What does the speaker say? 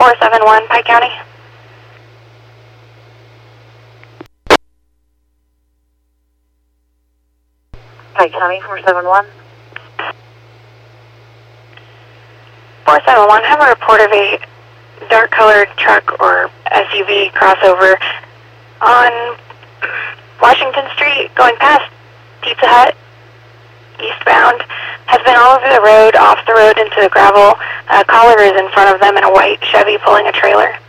471, Pike County. Pike County, 471. 471, have a report of a dark-colored truck or SUV crossover on Washington Street going past Pizza Hut, eastbound. Has been all over the road, off the road into the gravel. A caller is in front of them in a white Chevy pulling a trailer.